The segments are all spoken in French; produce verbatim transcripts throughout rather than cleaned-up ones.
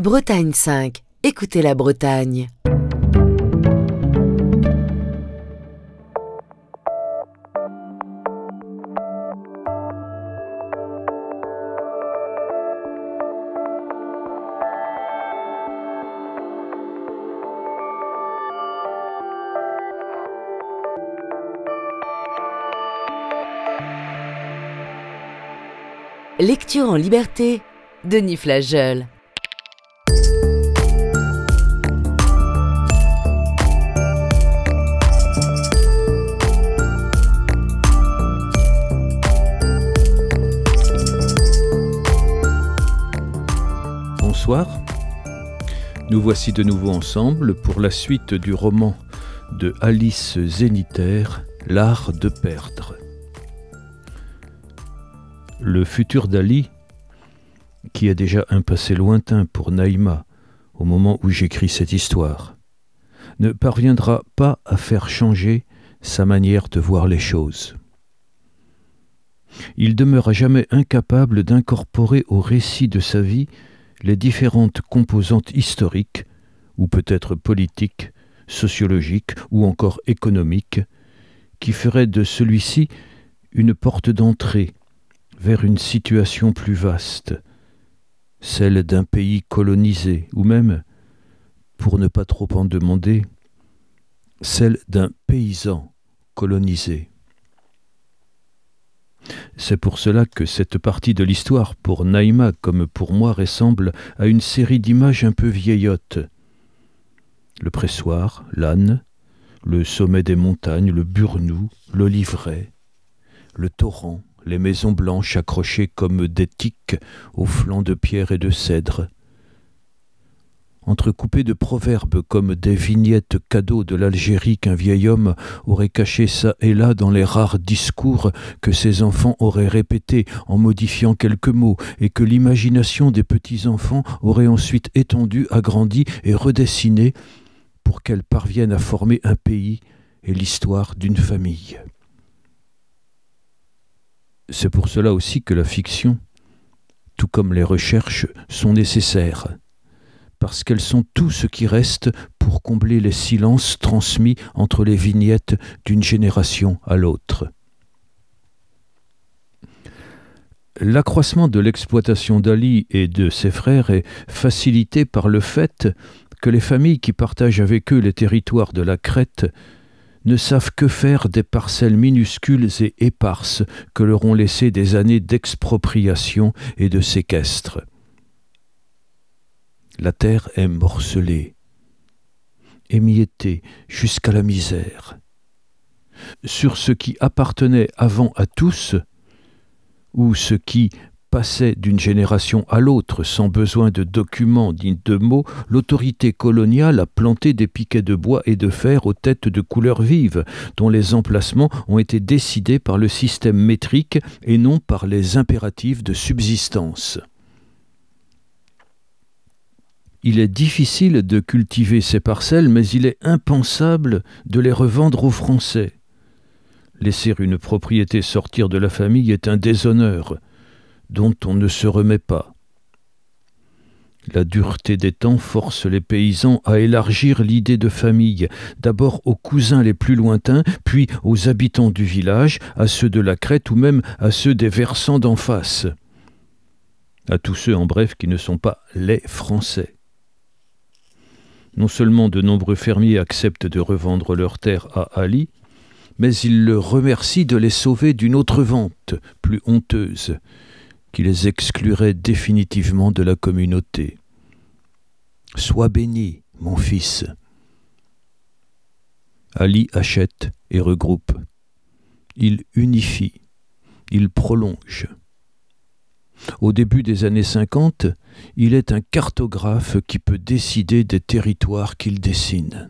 Bretagne cinq. Écoutez la Bretagne. Lecture en liberté, Denis Flageol. Bonsoir, nous voici de nouveau ensemble pour la suite du roman de Alice Zénitaire, L'art de perdre. Le futur d'Ali, qui a déjà un passé lointain pour Naïma au moment où j'écris cette histoire, ne parviendra pas à faire changer sa manière de voir les choses. Il demeure à jamais incapable d'incorporer au récit de sa vie les différentes composantes historiques, ou peut-être politiques, sociologiques ou encore économiques, qui feraient de celui-ci une porte d'entrée vers une situation plus vaste, celle d'un pays colonisé, ou même, pour ne pas trop en demander, celle d'un paysan colonisé. C'est pour cela que cette partie de l'histoire, pour Naïma comme pour moi, ressemble à une série d'images un peu vieillottes. Le pressoir, l'âne, le sommet des montagnes, le burnou, l'oliveraie, le torrent, les maisons blanches accrochées comme des tiques aux flancs de pierre et de cèdre, entrecoupées de proverbes comme des vignettes cadeaux de l'Algérie qu'un vieil homme aurait cachées çà et là dans les rares discours que ses enfants auraient répétés en modifiant quelques mots et que l'imagination des petits-enfants aurait ensuite étendu, agrandi et redessiné pour qu'elles parviennent à former un pays et l'histoire d'une famille. C'est pour cela aussi que la fiction, tout comme les recherches, sont nécessaires, parce qu'elles sont tout ce qui reste pour combler les silences transmis entre les vignettes d'une génération à l'autre. L'accroissement de l'exploitation d'Ali et de ses frères est facilité par le fait que les familles qui partagent avec eux les territoires de la Crète ne savent que faire des parcelles minuscules et éparses que leur ont laissées des années d'expropriation et de séquestre. La terre est morcelée, émiettée jusqu'à la misère. Sur ce qui appartenait avant à tous, ou ce qui passait d'une génération à l'autre sans besoin de documents ni de mots, l'autorité coloniale a planté des piquets de bois et de fer aux têtes de couleurs vives, dont les emplacements ont été décidés par le système métrique et non par les impératifs de subsistance. Il est difficile de cultiver ces parcelles, mais il est impensable de les revendre aux Français. Laisser une propriété sortir de la famille est un déshonneur dont on ne se remet pas. La dureté des temps force les paysans à élargir l'idée de famille, d'abord aux cousins les plus lointains, puis aux habitants du village, à ceux de la Crète ou même à ceux des versants d'en face. À tous ceux, en bref, qui ne sont pas les Français. Non seulement de nombreux fermiers acceptent de revendre leurs terres à Ali, mais ils le remercient de les sauver d'une autre vente, plus honteuse, qui les exclurait définitivement de la communauté. « Sois béni, mon fils !» Ali achète et regroupe. Il unifie, il prolonge. Au début des années cinquante, il est un cartographe qui peut décider des territoires qu'il dessine.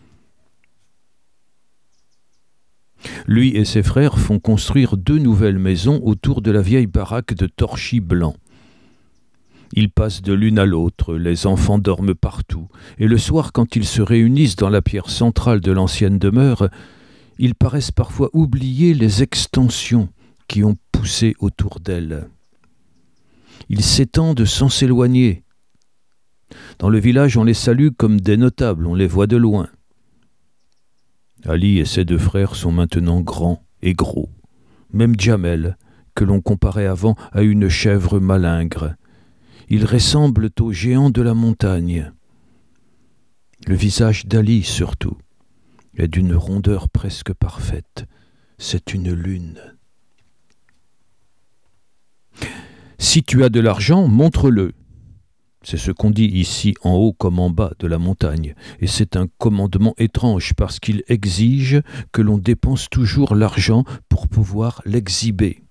Lui et ses frères font construire deux nouvelles maisons autour de la vieille baraque de torchis blanc. Ils passent de l'une à l'autre, les enfants dorment partout, et le soir, quand ils se réunissent dans la pierre centrale de l'ancienne demeure, ils paraissent parfois oublier les extensions qui ont poussé autour d'elle. Ils s'étendent sans s'éloigner. Dans le village, on les salue comme des notables, on les voit de loin. Ali et ses deux frères sont maintenant grands et gros. Même Djamel, que l'on comparait avant à une chèvre malingre. Ils ressemblent aux géants de la montagne. Le visage d'Ali, surtout, est d'une rondeur presque parfaite. C'est une lune. Si tu as de l'argent, montre-le. C'est ce qu'on dit ici en haut comme en bas de la montagne, et c'est un commandement étrange parce qu'il exige que l'on dépense toujours l'argent pour pouvoir l'exhiber.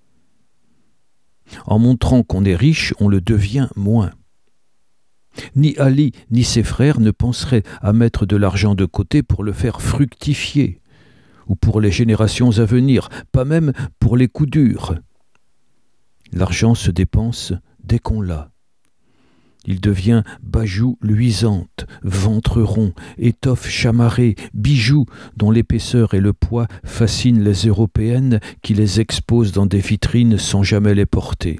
En montrant qu'on est riche, on le devient moins. Ni Ali ni ses frères ne penseraient à mettre de l'argent de côté pour le faire fructifier, ou pour les générations à venir, pas même pour les coups durs. L'argent se dépense dès qu'on l'a. Il devient bajou luisante, ventre rond, étoffe chamarrée, bijoux dont l'épaisseur et le poids fascinent les Européennes qui les exposent dans des vitrines sans jamais les porter.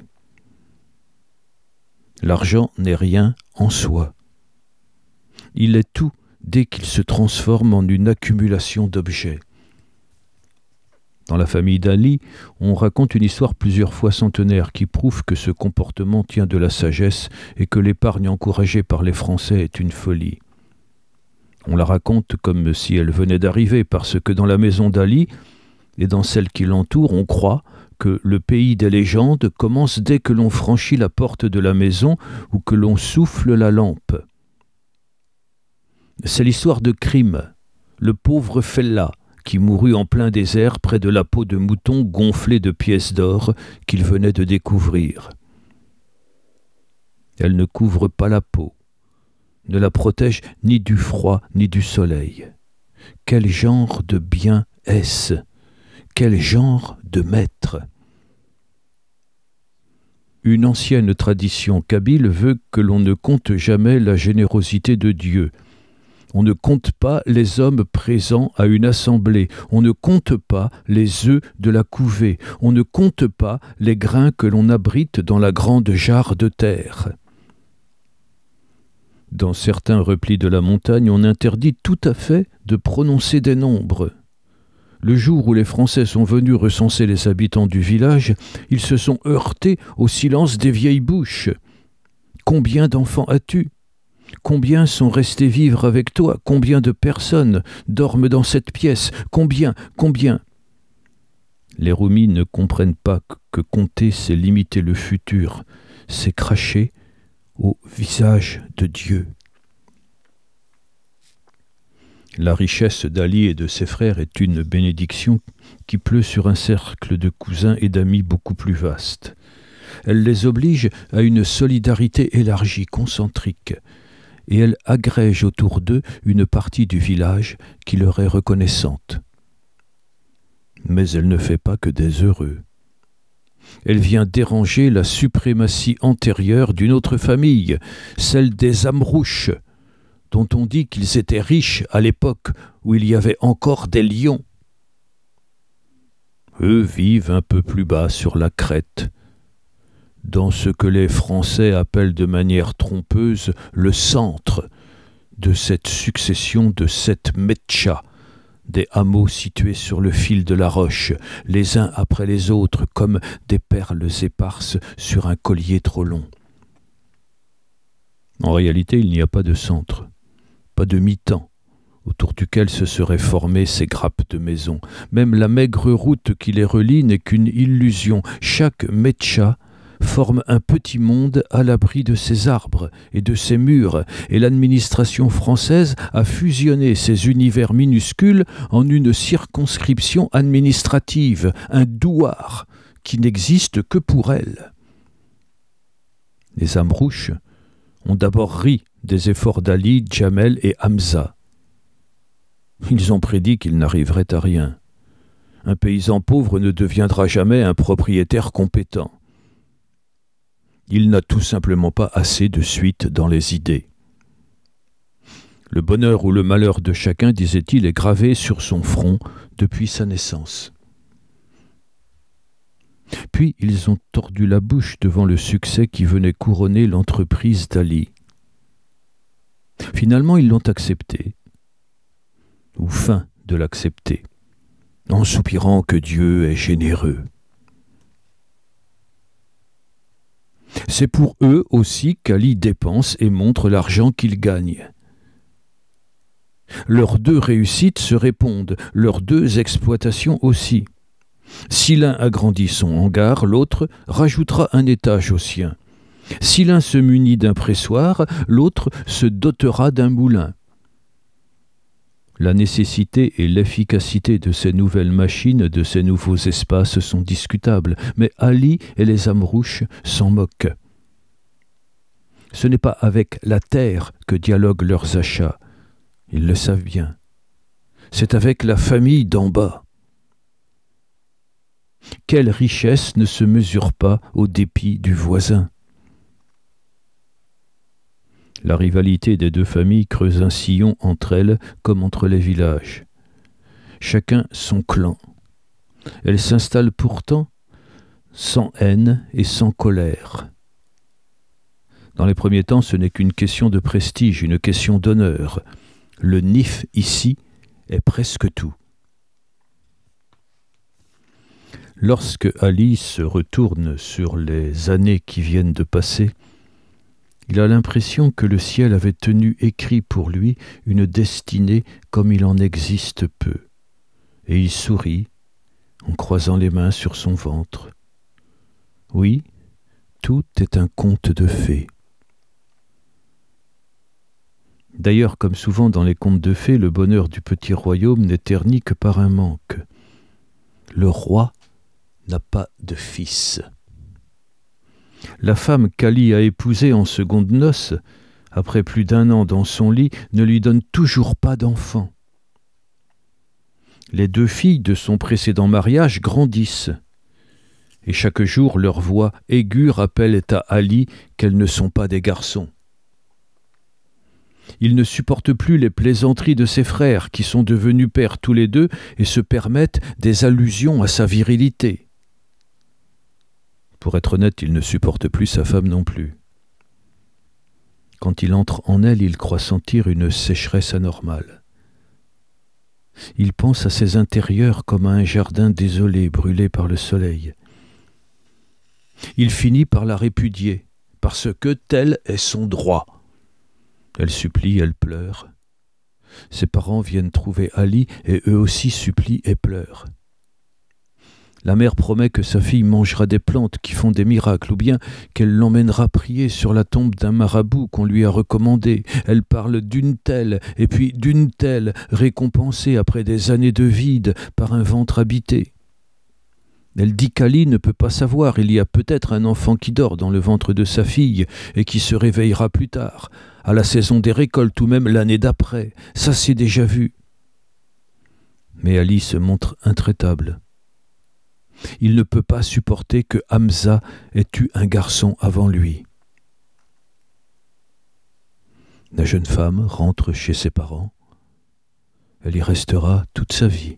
L'argent n'est rien en soi. Il est tout dès qu'il se transforme en une accumulation d'objets. Dans la famille d'Ali, on raconte une histoire plusieurs fois centenaire qui prouve que ce comportement tient de la sagesse et que l'épargne encouragée par les Français est une folie. On la raconte comme si elle venait d'arriver, parce que dans la maison d'Ali et dans celle qui l'entoure, on croit que le pays des légendes commence dès que l'on franchit la porte de la maison ou que l'on souffle la lampe. C'est l'histoire de Krim, le pauvre Fellah, qui mourut en plein désert près de la peau de mouton gonflée de pièces d'or qu'il venait de découvrir. Elle ne couvre pas la peau, ne la protège ni du froid ni du soleil. Quel genre de bien est-ce? Quel genre de maître? Une ancienne tradition kabyle veut que l'on ne compte jamais la générosité de Dieu. On ne compte pas les hommes présents à une assemblée, on ne compte pas les œufs de la couvée, on ne compte pas les grains que l'on abrite dans la grande jarre de terre. Dans certains replis de la montagne, on interdit tout à fait de prononcer des nombres. Le jour où les Français sont venus recenser les habitants du village, ils se sont heurtés au silence des vieilles bouches. Combien d'enfants as-tu ? Combien sont restés vivre avec toi? Combien de personnes dorment dans cette pièce? Combien? Combien? Les Roumis ne comprennent pas que compter, c'est limiter le futur, c'est cracher au visage de Dieu. La richesse d'Ali et de ses frères est une bénédiction qui pleut sur un cercle de cousins et d'amis beaucoup plus vaste. Elle les oblige à une solidarité élargie, concentrique, et elle agrège autour d'eux une partie du village qui leur est reconnaissante. Mais elle ne fait pas que des heureux. Elle vient déranger la suprématie antérieure d'une autre famille, celle des Amrouches, dont on dit qu'ils étaient riches à l'époque où il y avait encore des lions. Eux vivent un peu plus bas sur la crête, dans ce que les Français appellent de manière trompeuse le centre de cette succession de sept metchas, des hameaux situés sur le fil de la roche, les uns après les autres comme des perles éparses sur un collier trop long. En réalité, il n'y a pas de centre, pas de mi-temps, autour duquel se seraient formées ces grappes de maisons. Même la maigre route qui les relie n'est qu'une illusion. Chaque metcha forme un petit monde à l'abri de ses arbres et de ses murs, et l'administration française a fusionné ces univers minuscules en une circonscription administrative, un douar, qui n'existe que pour elle. Les Amrouches ont d'abord ri des efforts d'Ali, Djamel et Hamza. Ils ont prédit qu'ils n'arriveraient à rien. Un paysan pauvre ne deviendra jamais un propriétaire compétent. Il n'a tout simplement pas assez de suite dans les idées. Le bonheur ou le malheur de chacun, disait-il, est gravé sur son front depuis sa naissance. Puis ils ont tordu la bouche devant le succès qui venait couronner l'entreprise d'Ali. Finalement, ils l'ont accepté, ou feint de l'accepter, en soupirant que Dieu est généreux. C'est pour eux aussi qu'Ali dépense et montre l'argent qu'il gagne. Leurs deux réussites se répondent, leurs deux exploitations aussi. Si l'un agrandit son hangar, l'autre rajoutera un étage au sien. Si l'un se munit d'un pressoir, l'autre se dotera d'un moulin. La nécessité et l'efficacité de ces nouvelles machines, de ces nouveaux espaces sont discutables, mais Ali et les Amrouches s'en moquent. Ce n'est pas avec la terre que dialoguent leurs achats, ils le savent bien. C'est avec la famille d'en bas. Quelle richesse ne se mesure pas au dépit du voisin? La rivalité des deux familles creuse un sillon entre elles comme entre les villages. Chacun son clan. Elles s'installent pourtant sans haine et sans colère. Dans les premiers temps, ce n'est qu'une question de prestige, une question d'honneur. Le nif ici est presque tout. Lorsque Ali se retourne sur les années qui viennent de passer, il a l'impression que le ciel avait tenu écrit pour lui une destinée comme il en existe peu. Et il sourit en croisant les mains sur son ventre. Oui, tout est un conte de fées. D'ailleurs, comme souvent dans les contes de fées, le bonheur du petit royaume n'est terni que par un manque. Le roi n'a pas de fils. La femme qu'Ali a épousée en secondes noces, après plus d'un an dans son lit, ne lui donne toujours pas d'enfant. Les deux filles de son précédent mariage grandissent, et chaque jour leur voix aiguë rappelle à Ali qu'elles ne sont pas des garçons. Il ne supporte plus les plaisanteries de ses frères, qui sont devenus pères tous les deux et se permettent des allusions à sa virilité. Pour être honnête, il ne supporte plus sa femme non plus. Quand il entre en elle, il croit sentir une sécheresse anormale. Il pense à ses intérieurs comme à un jardin désolé, brûlé par le soleil. Il finit par la répudier, parce que tel est son droit. Elle supplie, elle pleure. Ses parents viennent trouver Ali et eux aussi supplient et pleurent. La mère promet que sa fille mangera des plantes qui font des miracles ou bien qu'elle l'emmènera prier sur la tombe d'un marabout qu'on lui a recommandé. Elle parle d'une telle et puis d'une telle récompensée après des années de vide par un ventre habité. Elle dit qu'Ali ne peut pas savoir, il y a peut-être un enfant qui dort dans le ventre de sa fille et qui se réveillera plus tard, à la saison des récoltes ou même l'année d'après. Ça c'est déjà vu. Mais Ali se montre intraitable. Il ne peut pas supporter que Hamza ait eu un garçon avant lui. La jeune femme rentre chez ses parents. Elle y restera toute sa vie.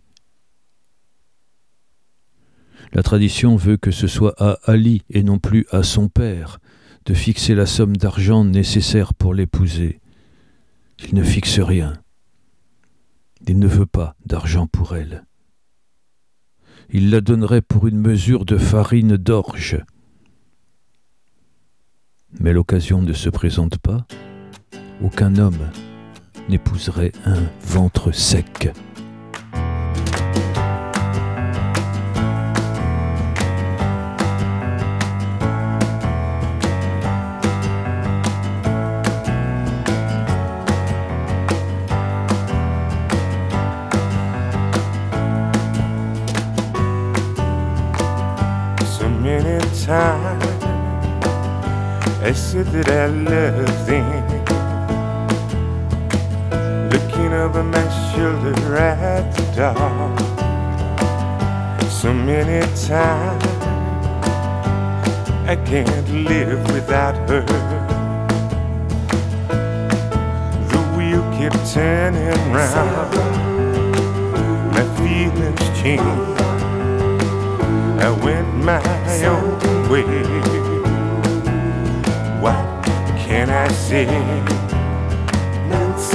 La tradition veut que ce soit à Ali et non plus à son père de fixer la somme d'argent nécessaire pour l'épouser. Il ne fixe rien. Il ne veut pas d'argent pour elle. Il la donnerait pour une mesure de farine d'orge. Mais l'occasion ne se présente pas. Aucun homme n'épouserait un ventre sec. Time I said that I loved them, looking over my shoulder at the dark. So many times I can't live without her. The wheel kept turning round, my feelings changed. I went my own way. What can I say?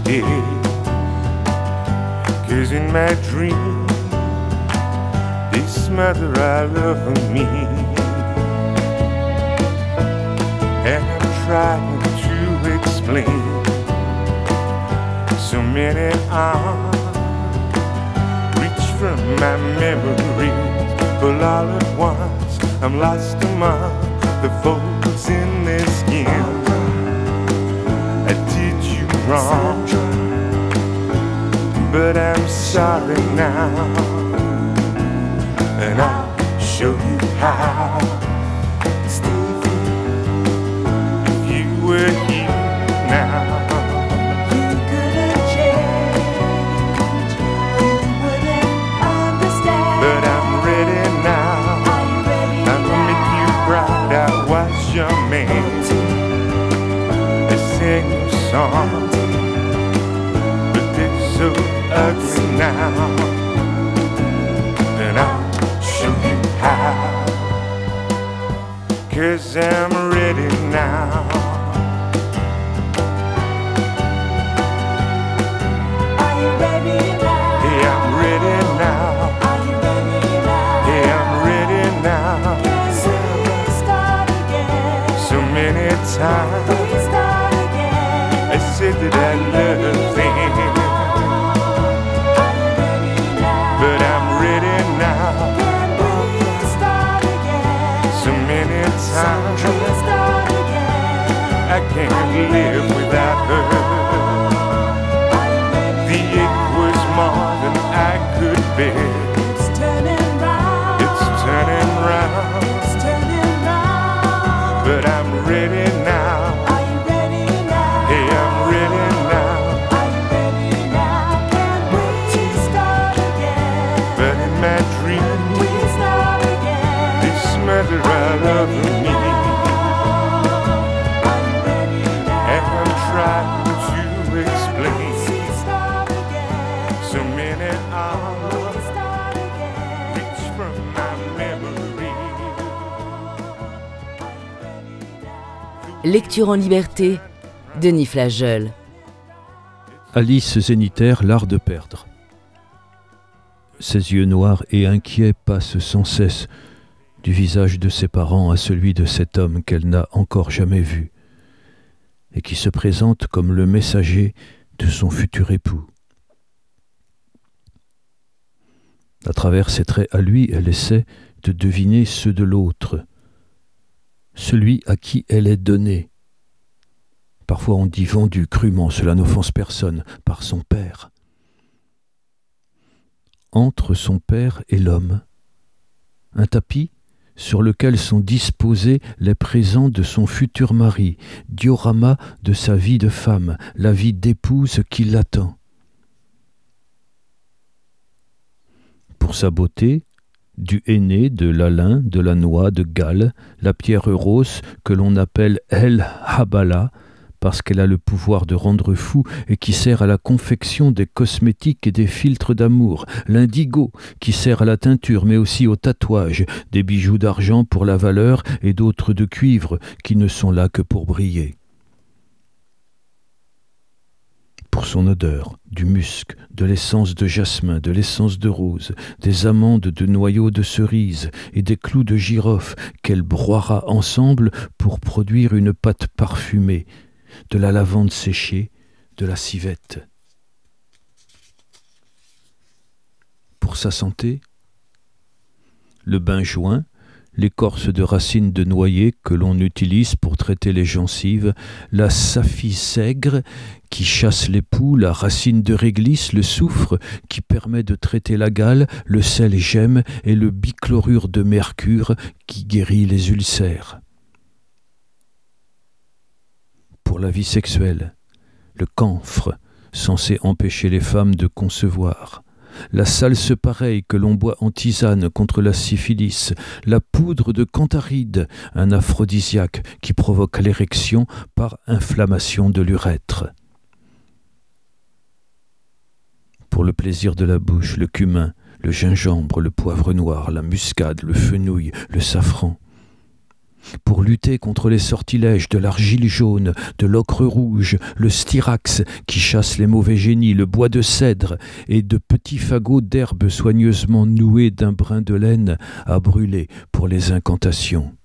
dead. 'Cause in my dream, this mother I love for me, and I'm trying to explain. So many arms reach from my memories, but all at once I'm lost among the folds in their skin. I did you wrong, but I'm sorry now, and I'll show you how. If you were here now, you couldn't change, you wouldn't understand. But I'm ready now. Are you ready I'm gonna make you proud. I was your man. I sing your song, but they're so ugly now, and I'll show you how. 'Cause I'm ready now. Are you ready now? Yeah, I'm ready now. Are you ready now? Yeah, I'm ready now. Can we start again? So many times We start again. I said that I love them, Are you ready now? but I'm ready now. Can we start again? So many times We start again. I can't live without her. Are you ready The ache was more than I could bear. It's turning round. It's turning round, It's turning round. but I'm ready now. Are you ready now? Hey, I'm ready now. Are you ready now? Can we start again? But in my dream, We start again. this mother I love me, Are you ready now? and I'm trying to explain. We start again. So many We arms start again. reach from my memory. Lecture en liberté, Denis Flageol. Alice Zénitaire, L'art de perdre. Ses yeux noirs et inquiets passent sans cesse du visage de ses parents à celui de cet homme qu'elle n'a encore jamais vu et qui se présente comme le messager de son futur époux. À travers ses traits à lui, elle essaie de deviner ceux de l'autre, celui à qui elle est donnée. Parfois on dit vendu crûment, cela n'offense personne, par son père. Entre son père et l'homme, un tapis sur lequel sont disposés les présents de son futur mari, diorama de sa vie de femme, la vie d'épouse qui l'attend. Pour sa beauté, du henné, de l'alun, de la noix, de Galles, la pierre rose que l'on appelle El Habala, parce qu'elle a le pouvoir de rendre fou et qui sert à la confection des cosmétiques et des filtres d'amour, l'indigo qui sert à la teinture mais aussi au tatouage, des bijoux d'argent pour la valeur et d'autres de cuivre qui ne sont là que pour briller. Pour son odeur, du musc, de l'essence de jasmin, de l'essence de rose, des amandes de noyaux de cerise et des clous de girofle qu'elle broiera ensemble pour produire une pâte parfumée, de la lavande séchée, de la civette. Pour sa santé, le bain-joint, l'écorce de racines de noyer que l'on utilise pour traiter les gencives, la saphissègre qui chasse les poux, la racine de réglisse, le soufre qui permet de traiter la gale, le sel gemme et le bichlorure de mercure qui guérit les ulcères. Pour la vie sexuelle, le camphre, censé empêcher les femmes de concevoir, la salse pareille que l'on boit en tisane contre la syphilis, la poudre de cantharide, un aphrodisiaque qui provoque l'érection par inflammation de l'urètre. Pour le plaisir de la bouche, le cumin, le gingembre, le poivre noir, la muscade, le fenouil, le safran. pour lutter contre les sortilèges de l'argile jaune, de l'ocre rouge, le styrax qui chasse les mauvais génies, le bois de cèdre et de petits fagots d'herbe soigneusement noués d'un brin de laine à brûler pour les incantations.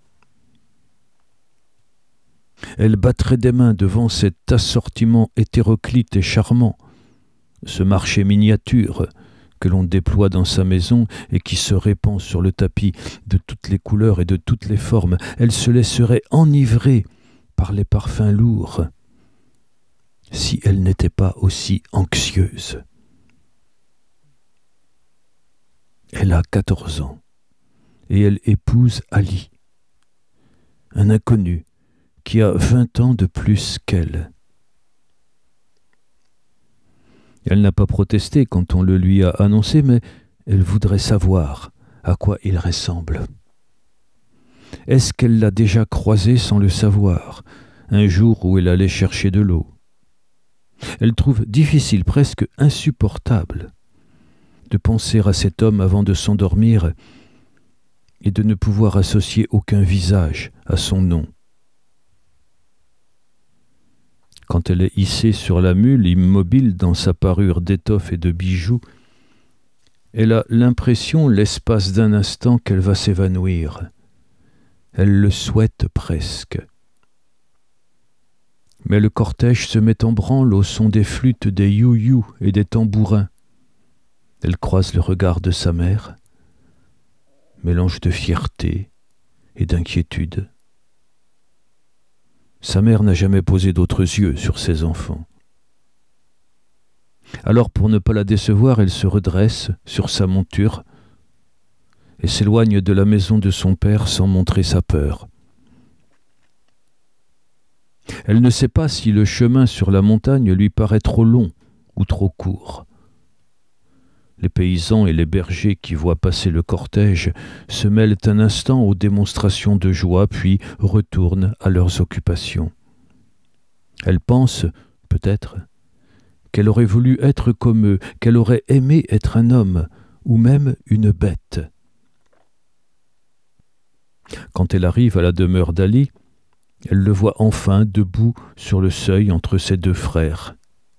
Elle battrait des mains devant cet assortiment hétéroclite et charmant, ce marché miniature que l'on déploie dans sa maison et qui se répand sur le tapis de toutes les couleurs et de toutes les formes. Elle se laisserait enivrer par les parfums lourds si elle n'était pas aussi anxieuse. Elle a quatorze ans et elle épouse Ali, un inconnu qui a vingt ans de plus qu'elle. Elle n'a pas protesté quand on le lui a annoncé, mais elle voudrait savoir à quoi il ressemble. Est-ce qu'elle l'a déjà croisé sans le savoir, un jour où elle allait chercher de l'eau? Elle trouve difficile, presque insupportable, de penser à cet homme avant de s'endormir et de ne pouvoir associer aucun visage à son nom. Quand elle est hissée sur la mule, immobile dans sa parure d'étoffe et de bijoux, elle a l'impression, l'espace d'un instant, qu'elle va s'évanouir. Elle le souhaite presque. Mais le cortège se met en branle au son des flûtes, des you-you et des tambourins. Elle croise le regard de sa mère, mélange de fierté et d'inquiétude. Sa mère n'a jamais posé d'autres yeux sur ses enfants. Alors, pour ne pas la décevoir, elle se redresse sur sa monture et s'éloigne de la maison de son père sans montrer sa peur. Elle ne sait pas si le chemin sur la montagne lui paraît trop long ou trop court. Les paysans et les bergers qui voient passer le cortège se mêlent un instant aux démonstrations de joie, puis retournent à leurs occupations. Elle pense, peut-être, qu'elle aurait voulu être comme eux, qu'elle aurait aimé être un homme, ou même une bête. Quand elle arrive à la demeure d'Ali, elle le voit enfin debout sur le seuil entre ses deux frères.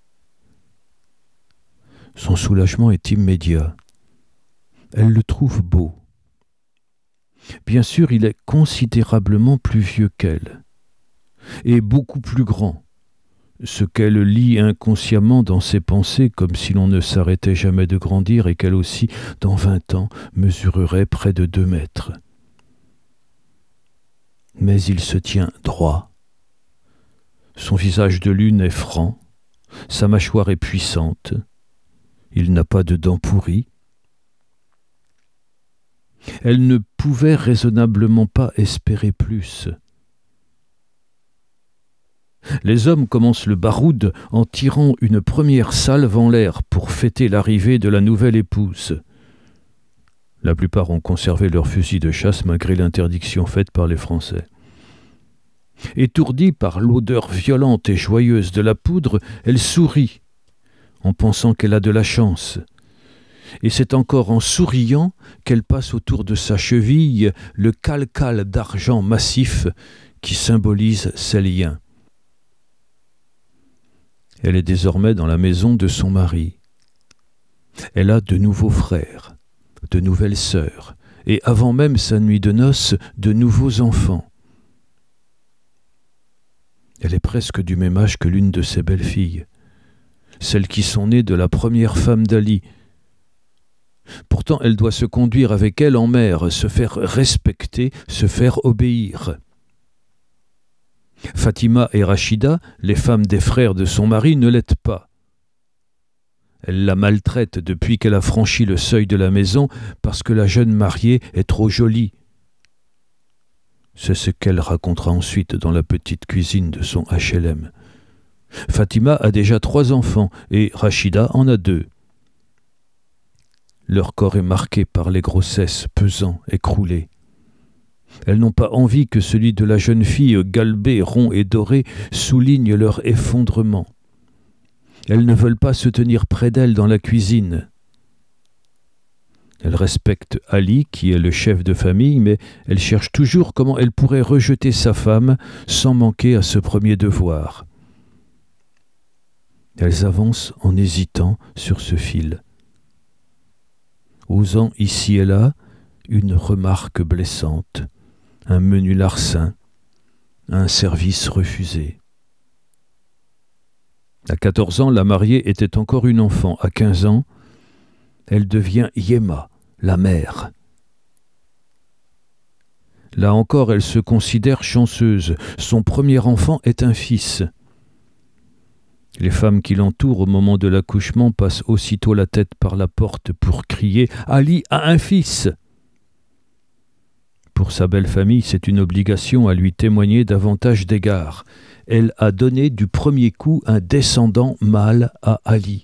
Son soulagement est immédiat. Elle le trouve beau. Bien sûr, il est considérablement plus vieux qu'elle, et beaucoup plus grand, ce qu'elle lit inconsciemment dans ses pensées, comme si l'on ne s'arrêtait jamais de grandir et qu'elle aussi, dans vingt ans, mesurerait près de deux mètres. Mais il se tient droit. Son visage de lune est franc, sa mâchoire est puissante. Il n'a pas de dents pourries. Elle ne pouvait raisonnablement pas espérer plus. Les hommes commencent le baroud en tirant une première salve en l'air pour fêter l'arrivée de la nouvelle épouse. La plupart ont conservé leurs fusils de chasse malgré l'interdiction faite par les Français. Étourdie par l'odeur violente et joyeuse de la poudre, elle sourit en pensant qu'elle a de la chance. Et c'est encore en souriant qu'elle passe autour de sa cheville le calcal d'argent massif qui symbolise ses liens. Elle est désormais dans la maison de son mari. Elle a de nouveaux frères, de nouvelles sœurs, et avant même sa nuit de noces, de nouveaux enfants. Elle est presque du même âge que l'une de ses belles-filles, celles qui sont nées de la première femme d'Ali. Pourtant, elle doit se conduire avec elle en mère, se faire respecter, se faire obéir. Fatima et Rachida, les femmes des frères de son mari, ne l'aident pas. Elle la maltraite depuis qu'elle a franchi le seuil de la maison parce que la jeune mariée est trop jolie. C'est ce qu'elle racontera ensuite dans la petite cuisine de son H L M. Fatima a déjà trois enfants et Rachida en a deux. Leur corps est marqué par les grossesses, pesants, écroulés. Elles n'ont pas envie que celui de la jeune fille galbée, rond et doré souligne leur effondrement. Elles ne veulent pas se tenir près d'elle dans la cuisine. Elle respecte Ali, qui est le chef de famille, mais elle cherche toujours comment elle pourrait rejeter sa femme sans manquer à ce premier devoir. Elles avancent en hésitant sur ce fil, osant ici et là une remarque blessante, un menu larcin, un service refusé. À quatorze ans, la mariée était encore une enfant. À quinze ans, elle devient Yema, la mère. Là encore, elle se considère chanceuse. Son premier enfant est un fils. Les femmes qui l'entourent au moment de l'accouchement passent aussitôt la tête par la porte pour crier « Ali a un fils !» Pour sa belle famille, c'est une obligation à lui témoigner davantage d'égards. Elle a donné du premier coup un descendant mâle à Ali.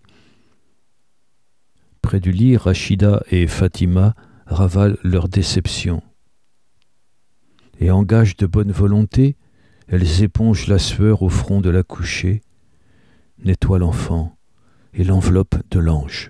Près du lit, Rachida et Fatima ravalent leur déception. Et en gage de bonne volonté, elles épongent la sueur au front de la couchée, nettoient l'enfant et l'enveloppe de l'ange.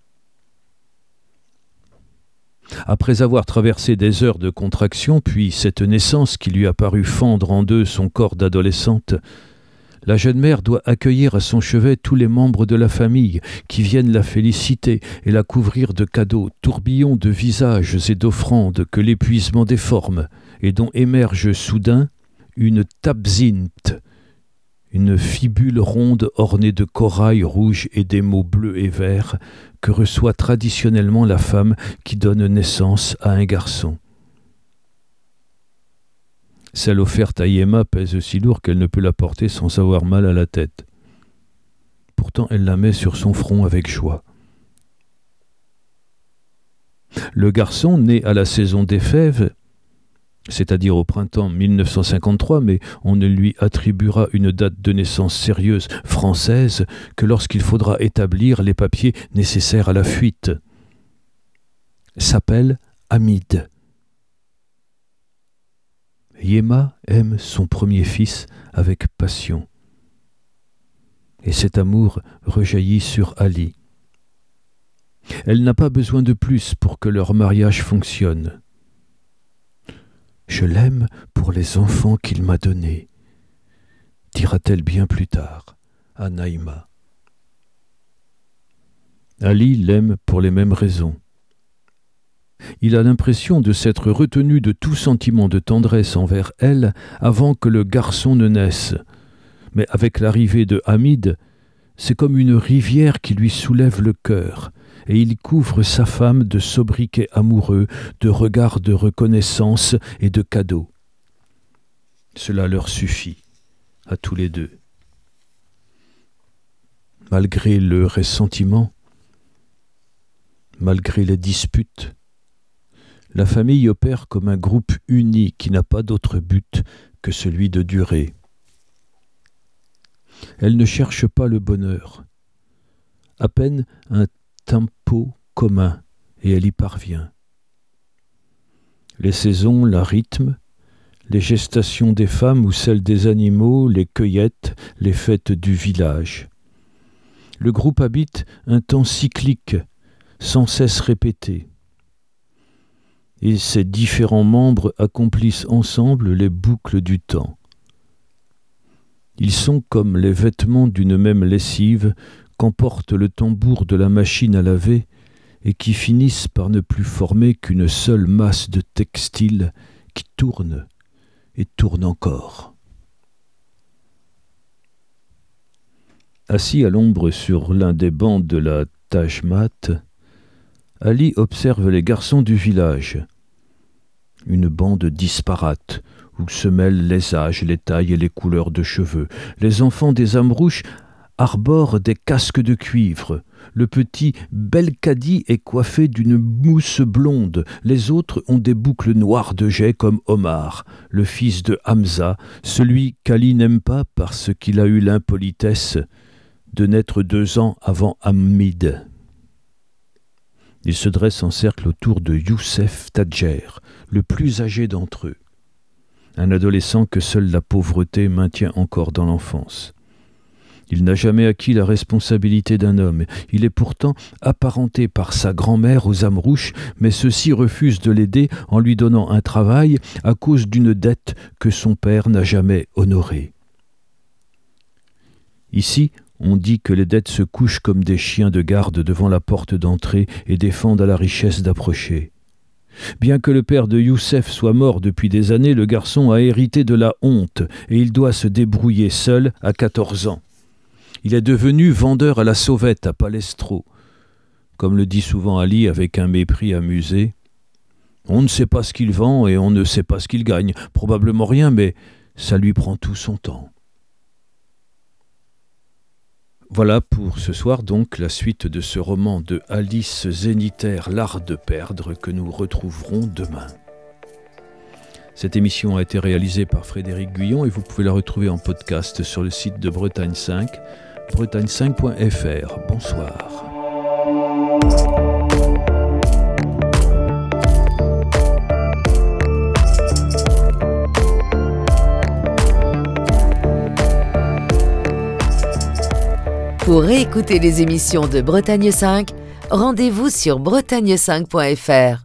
Après avoir traversé des heures de contraction, puis cette naissance qui lui a paru fendre en deux son corps d'adolescente, la jeune mère doit accueillir à son chevet tous les membres de la famille qui viennent la féliciter et la couvrir de cadeaux, tourbillons de visages et d'offrandes que l'épuisement déforme et dont émerge soudain une tabzint, une fibule ronde ornée de corail rouge et d'émaux bleus et verts que reçoit traditionnellement la femme qui donne naissance à un garçon. Celle offerte à Yema pèse si lourd qu'elle ne peut la porter sans avoir mal à la tête. Pourtant, elle la met sur son front avec joie. Le garçon, né à la saison des fèves, c'est-à-dire au printemps mille neuf cent cinquante-trois, mais on ne lui attribuera une date de naissance sérieuse française que lorsqu'il faudra établir les papiers nécessaires à la fuite, s'appelle Hamid. Yema aime son premier fils avec passion. Et cet amour rejaillit sur Ali. Elle n'a pas besoin de plus pour que leur mariage fonctionne. Je l'aime pour les enfants qu'il m'a donnés, dira-t-elle bien plus tard à Naïma. Ali l'aime pour les mêmes raisons. Il a l'impression de s'être retenu de tout sentiment de tendresse envers elle avant que le garçon ne naisse. Mais avec l'arrivée de Hamid, c'est comme une rivière qui lui soulève le cœur, et il couvre sa femme de sobriquets amoureux, de regards de reconnaissance et de cadeaux. Cela leur suffit, à tous les deux. Malgré le ressentiment, malgré les disputes, la famille opère comme un groupe uni qui n'a pas d'autre but que celui de durer. Elle ne cherche pas le bonheur, à peine un tempo commun, et elle y parvient. Les saisons la rythment, les gestations des femmes ou celles des animaux, les cueillettes, les fêtes du village. Le groupe habite un temps cyclique, sans cesse répété. Et ses différents membres accomplissent ensemble les boucles du temps. Ils sont comme les vêtements d'une même lessive qu'emporte le tambour de la machine à laver et qui finissent par ne plus former qu'une seule masse de textile qui tourne et tourne encore. Assis à l'ombre sur l'un des bancs de la Taj Mat, Ali observe les garçons du village. Une bande disparate, où se mêlent les âges, les tailles et les couleurs de cheveux. Les enfants des Amrouches arborent des casques de cuivre. Le petit Belkadi est coiffé d'une mousse blonde. Les autres ont des boucles noires de jais comme Omar, le fils de Hamza, celui qu'Ali n'aime pas parce qu'il a eu l'impolitesse de naître deux ans avant Hamid. Ils se dressent en cercle autour de Youssef Tadjer, le plus âgé d'entre eux, un adolescent que seule la pauvreté maintient encore dans l'enfance. Il n'a jamais acquis la responsabilité d'un homme. Il est pourtant apparenté par sa grand-mère aux Amrouches, mais ceux-ci refusent de l'aider en lui donnant un travail à cause d'une dette que son père n'a jamais honorée. Ici, on dit que les dettes se couchent comme des chiens de garde devant la porte d'entrée et défendent à la richesse d'approcher. Bien que le père de Youssef soit mort depuis des années, le garçon a hérité de la honte et il doit se débrouiller seul à quatorze ans. Il est devenu vendeur à la sauvette à Palestro. Comme le dit souvent Ali avec un mépris amusé, « On ne sait pas ce qu'il vend et on ne sait pas ce qu'il gagne. Probablement rien, mais ça lui prend tout son temps. » Voilà pour ce soir donc la suite de ce roman de Alice Zénitaire, L'art de perdre, que nous retrouverons demain. Cette émission a été réalisée par Frédéric Guyon et vous pouvez la retrouver en podcast sur le site de Bretagne cinq, bretagne cinq point f r. Bonsoir. Pour réécouter les émissions de Bretagne cinq, rendez-vous sur bretagne cinq point f r.